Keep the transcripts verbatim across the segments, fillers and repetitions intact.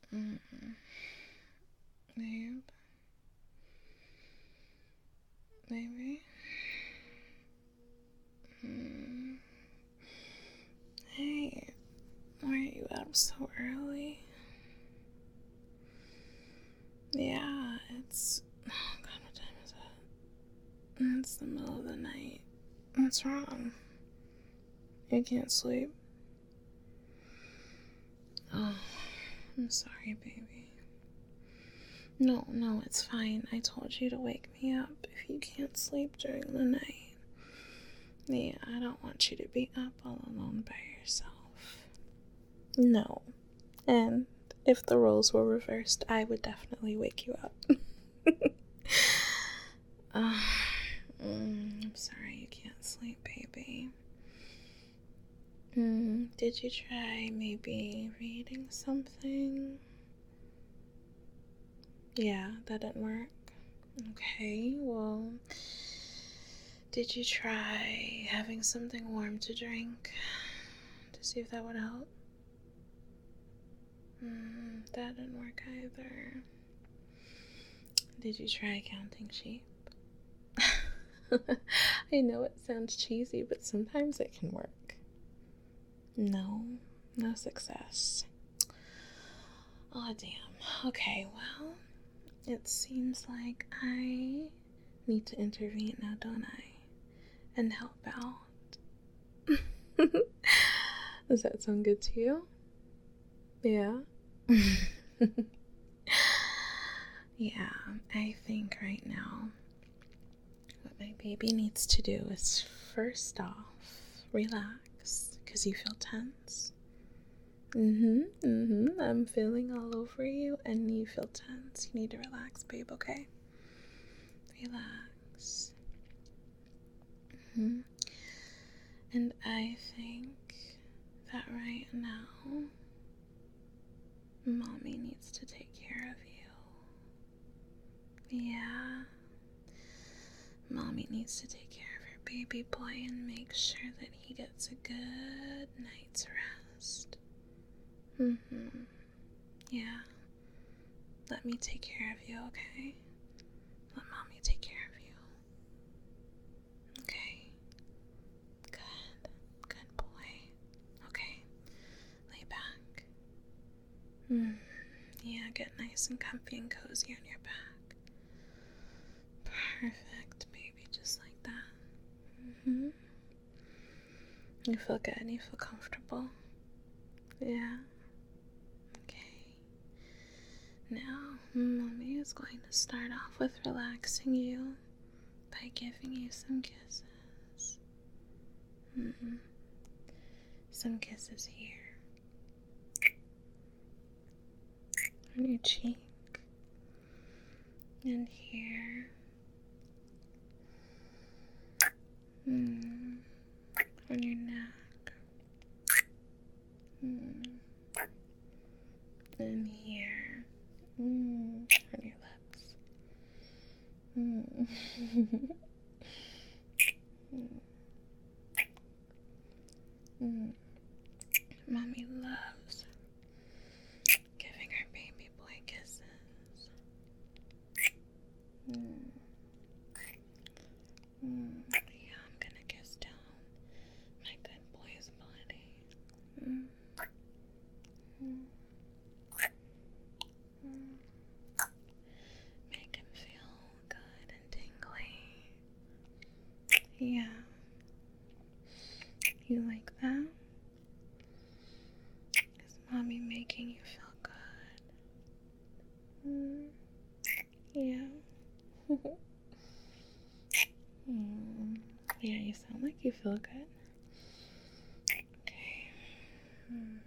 Mm, babe. Baby. Mm. Hey, why are you up so early? Yeah, it's. Oh god, what time is it? It's the middle of the night. What's wrong? You can't sleep? Oh, I'm sorry, baby. No, no, it's fine. I told you to wake me up if you can't sleep during the night. Yeah, I don't want you to be up all alone by yourself. No. And if the roles were reversed, I would definitely wake you up. uh, mm, I'm sorry you can't sleep, baby. Mm, did you try maybe reading something? Yeah, that didn't work. Okay, well, did you try having something warm to drink to see if that would help? Mm, that didn't work either. Did you try counting sheep? I know it sounds cheesy, but sometimes it can work. No, no success. Oh, damn. Okay, well, it seems like I need to intervene now, don't I? And help out. Does that sound good to you? Yeah? Yeah, I think right now what my baby needs to do is first off relax because you feel tense. Mm-hmm, mm-hmm. I'm feeling all over you and you feel tense. You need to relax, babe, okay? Relax. Mm-hmm. And I think that right now, Mommy needs to take care of you. Yeah. Mommy needs to take care of her baby boy and make sure that he gets a good night's rest. Mm-hmm. Yeah. Let me take care of you, okay? Let Mommy take care of you. Okay. Good. Good boy. Okay. Lay back. Mm. Yeah, get nice and comfy and cozy on your back. Perfect, baby, just like that. Mm-hmm. You feel good, you feel comfortable. Yeah. Okay. Now, Mommy is going to start off with relaxing you by giving you some kisses. Mm-hmm. Some kisses here. On your cheek. And here. Mm. On your neck. Mm. And here. Mm. On your lips. Mm. mm. Mm. Mommy loves giving her baby boy kisses. Mm. Mm. Yeah, I'm gonna kiss down my good boy's body. Mm. Mm. Mm. Make him feel good and tingly. Yeah. You like that? Is Mommy making you feel good? Mm. Yeah. mm. Yeah, you sound like you feel good. Okay. Mm.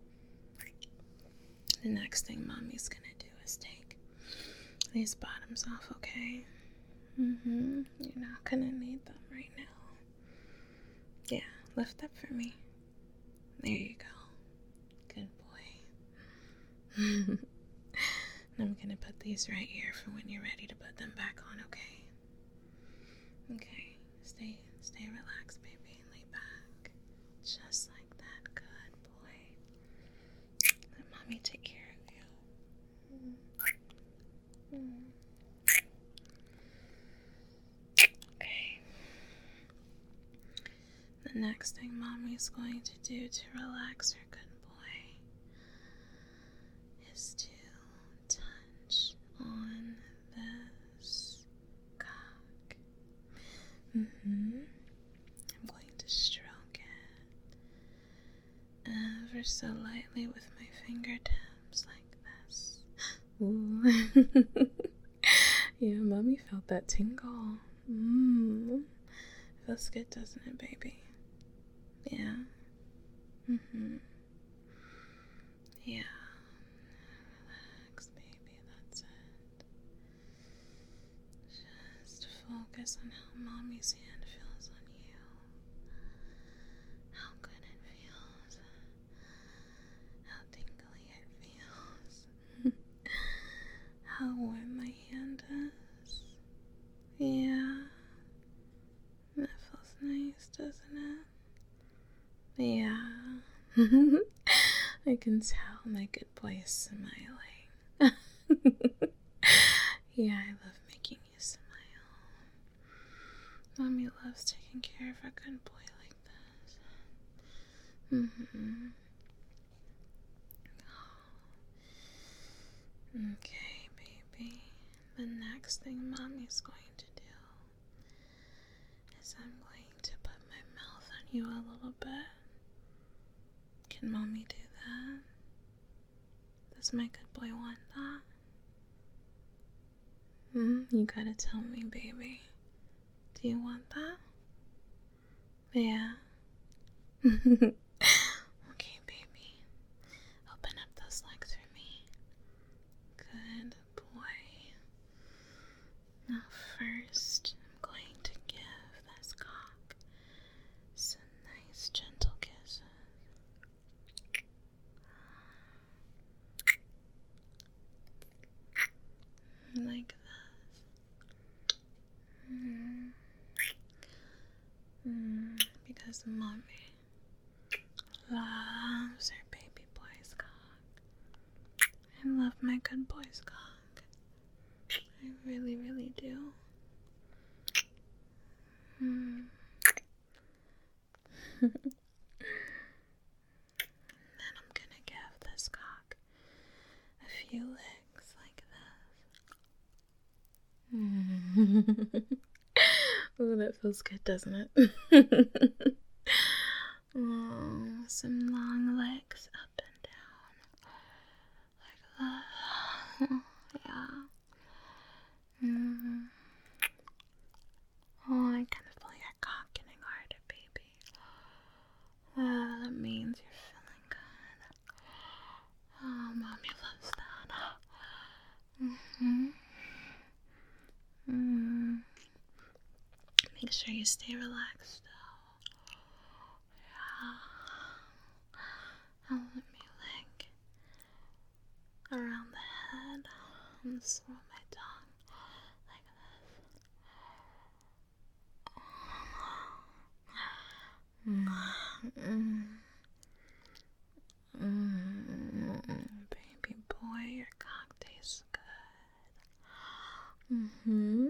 The next thing Mommy's gonna do is take these bottoms off, okay? Mm-hmm. You're not gonna need them right now. Yeah, lift up for me. There you go. Good boy. I'm gonna put these right here for when you're ready to put them back on, okay? Okay. Stay stay relaxed, baby. Lay back. Just like that. Good boy. Let Mommy take care of you. the next thing Mommy's going to do to relax her good boy is to touch on this cock. Mm-hmm. I'm going to stroke it ever so lightly with my fingertips like this. Ooh. Yeah, Mommy felt that tingle. Mmm. Feels good, doesn't it, baby? Yeah. Mm-hmm. Yeah. Relax, baby. That's it. Just focus on how Mommy's hand feels on you. How good it feels. How tingly it feels. How warm my hand is. Yeah. That feels nice, doesn't it? Yeah. I can tell my good boy is smiling. Yeah, I love making you smile. Mommy loves taking care of a good boy like this. Mm-hmm. Okay, baby. The next thing Mommy's going to do is I'm going to put my mouth on you a little bit. Can Mommy do that? Does my good boy want that? Hmm? You gotta tell me, baby. Do you want that? Yeah. Okay, baby. Open up those legs for me. Good boy. Now first, I'm going to give this cock some nice gentle kisses. Like this. Mm. Mm. Because Mommy loves her baby boy's cock. I love my good boy's cock. I really, really do. Mm. Then I'm gonna give this cock a few licks like this. Mm. Oh, that feels good, doesn't it? Oh, some long legs up and down. Like that. Yeah. Mm. Oh, I can feel your cock getting harder, baby. Oh, that means you're feeling good. Oh, Mommy loves that. Mm-hmm. Mm. Make sure you stay relaxed, though. Yeah. And let me lick around the head and swirl my tongue like this. Mm. Mm. Baby boy, your cock tastes good. Mm-hmm.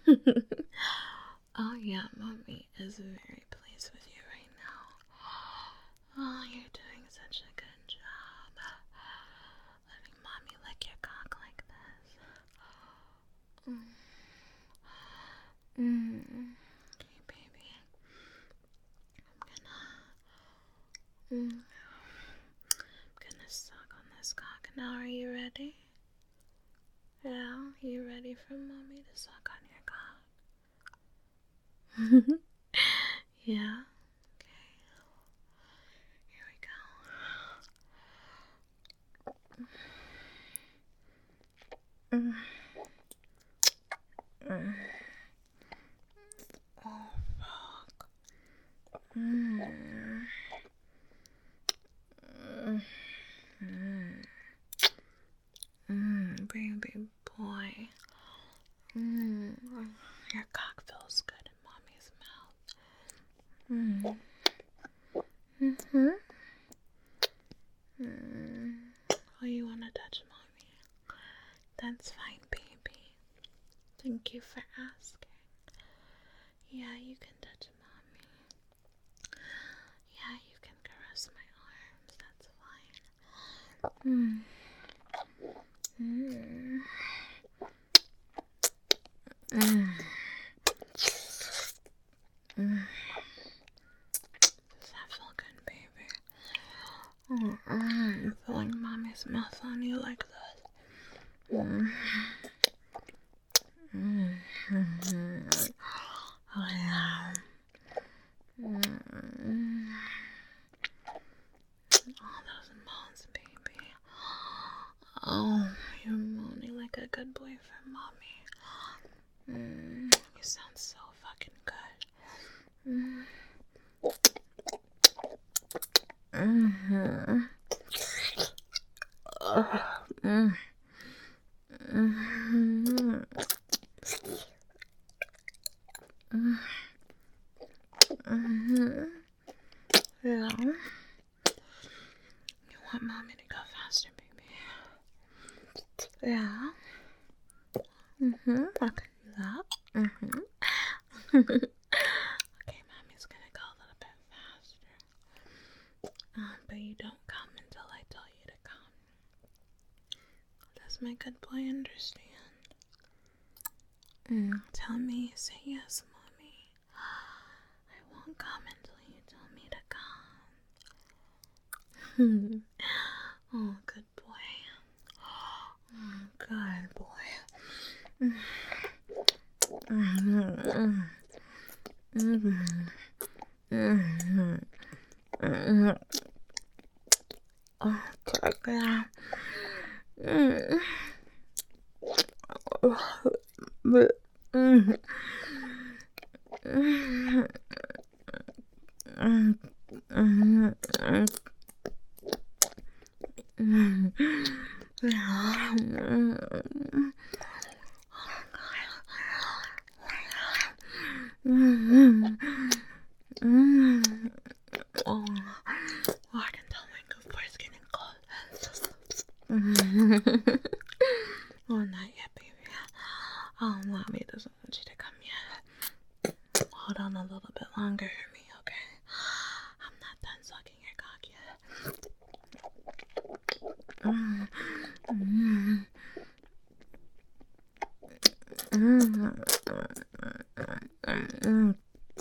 Oh yeah, Mommy is very pleased with you right now. Oh, you're doing such a good job. Letting Mommy lick your cock like this. Mm. Mm. Okay, baby. I'm gonna, mm, I'm gonna suck on this cock now. Are you ready? Yeah, you ready for Mommy to suck on your cock? Yeah. Okay. Here we go. Mm. Mm. Oh, fuck. Mm. Mm. Mm. Mm, baby boy. Mm. Your cock feels good in Mommy's mouth. Mm. Mm-hmm. Mm. Oh, you wanna touch Mommy? That's fine, baby. Thank you for asking. Yeah, you can touch Mommy. Mm. Mm. Mm. Mm. Does that feel good, baby? Mm. Mm. Feeling mommy's mouth on you like that. Mm. Mm. Mm. Oh yeah. Mm. All those moans, baby. Oh, you're moaning like a good boy for mommy. Mm. You sound so fucking good. Mm. Mm-hmm. Uh, mm. Mm-hmm. Mm-hmm. Yeah. You want mommy to go faster, baby? Yeah. Mm-hmm. I can do that. Mm-hmm. Okay, mommy's gonna go a little bit faster. Um, but you don't come until I tell you to come. Does my good boy understand? Mm, tell me, say yes, mommy. I won't come until you tell me to come. Oh, good boy. Oh, good boy. Mm-hmm. Mm-hmm. Mm-hmm. Mm-hmm. Oh, good girl. Mm-hmm. Mm-hmm. Mm-hmm. Oh, I can tell my good boy's getting cold. Oh, not yet, baby. Oh, mommy doesn't want you to come yet. Hold on a little bit longer for me, okay? I'm not done sucking your cock yet. Mm. Mm. Mm.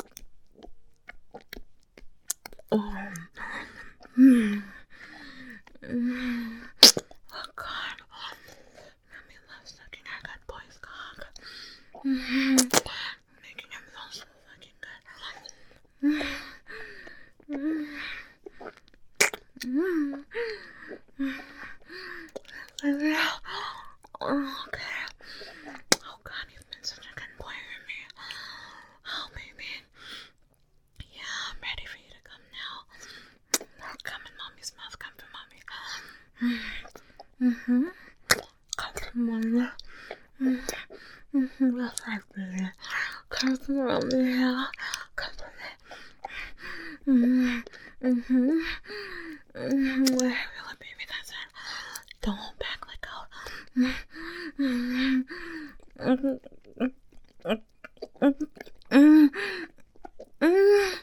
Oh. Mm. Mm. Oh, God. Mommy loves sucking her good boy's cock. Mm-hmm. Making him feel so fucking good. Mm-hmm. Mm-hmm. Okay. Oh, God, you've been such a good boy for me. Oh, baby. Yeah, I'm ready for you to come now. Come in mommy's mouth. Come for mommy. Mm-hmm. Come for mommy. Mm-hmm. That's right, baby. Come for mommy. Yeah. Come for me. Mm-hmm. Mm-hmm. Mm-hmm. Really, baby, that's it. Don't hold back. Let go. Mm-hmm. Mm-hmm. Mm-hmm. Mm-hmm.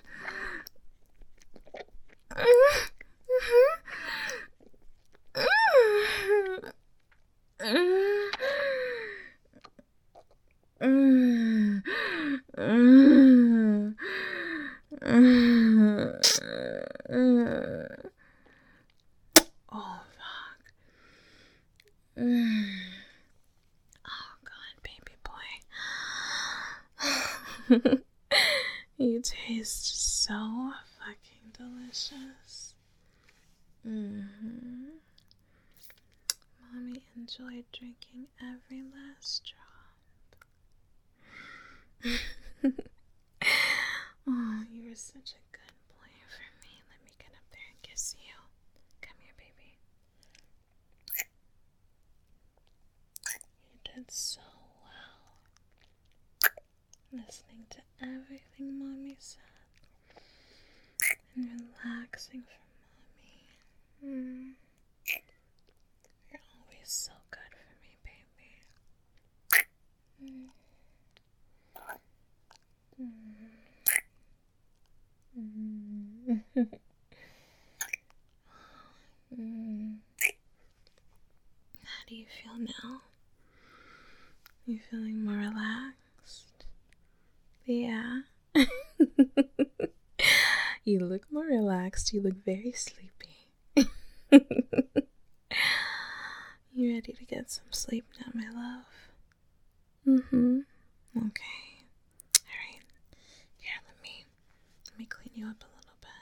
Oh, fuck. Oh, God, baby boy. You taste so fucking delicious. Mm-hmm. Mommy enjoyed drinking every last drop. Oh, you were such a good boy for me. Let me get up there and kiss you. Come here, baby. You did so well. Listening to everything Mommy said. And relaxing for Mommy. Mm. You're always so good for me, baby. Mm. Mm. Mm. Mm. do you feel now? You feeling more relaxed? Yeah. You look more relaxed. You look very sleepy. You ready to get some sleep now, my love? Mm-hmm. Okay. Alright. Here, let me let me clean you up a little bit.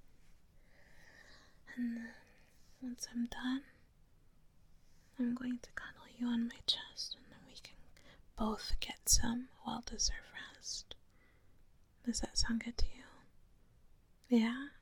And then once I'm done, I'm going to cuddle you on my chest, and then we can both get some well-deserved rest. Does that sound good to you? Yeah?